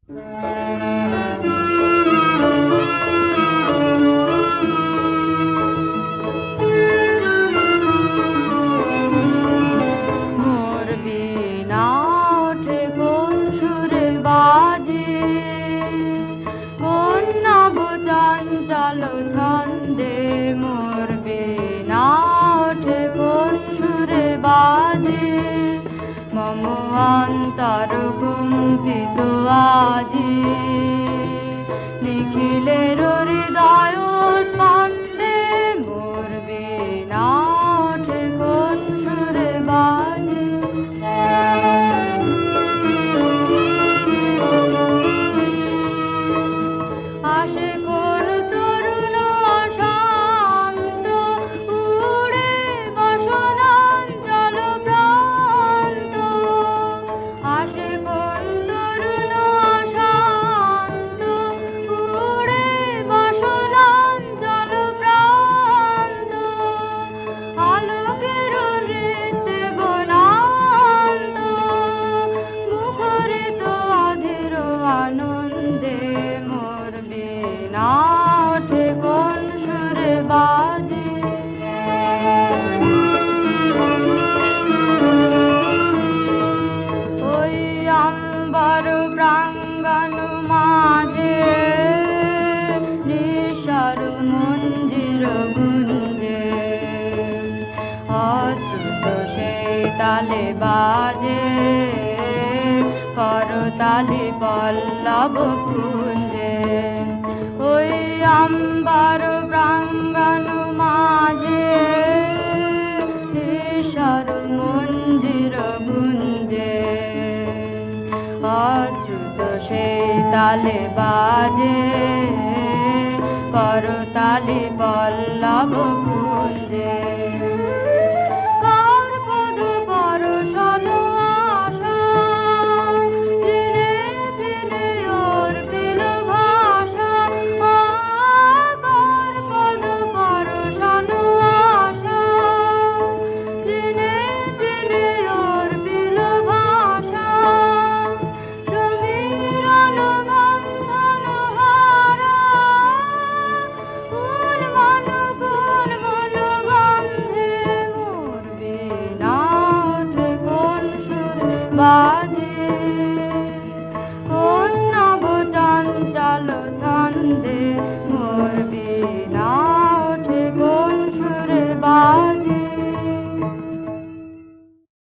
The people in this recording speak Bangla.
মোর বীণা ওঠে কোন সুরে বাজে, কোন নব চঞ্চল ছন্দে। মোর বীণা ওঠে কোন সুরে বাজে, মম অন্তর কম্পিত আজি। নিখিলের হৃদয় স্পন্দে, মোর বীণা ওঠে কোন সুরে বাজে। আসে কোন তরুণ শান্ত, উড়ে বসনাঞ্চল প্রান্ত। আসে কোন তরুণ শান্ত, উড়ে বসনাঞ্চল প্রান্ত। আলোকের নৃত্যে বনান্ত, মুখরিত অধীর আনন্দে। মোর বীণা ওঠে কোন সুরে বাজে। ওই আম্বার প্রাঙ্গণ মাঝে, নিশার মন্দির গুঞ্জে। অশ্রুত সেই তালে বাজে, করতালি পল্লব কুঞ্জে। ওই আম্বার প্রাঙ্গণ মাঝে, ঈশ্বর মন্দির গুঞ্জে। অশ্রুত সেই তালে বাজে, করতালি পল্লব কুঞ্জে। Bye.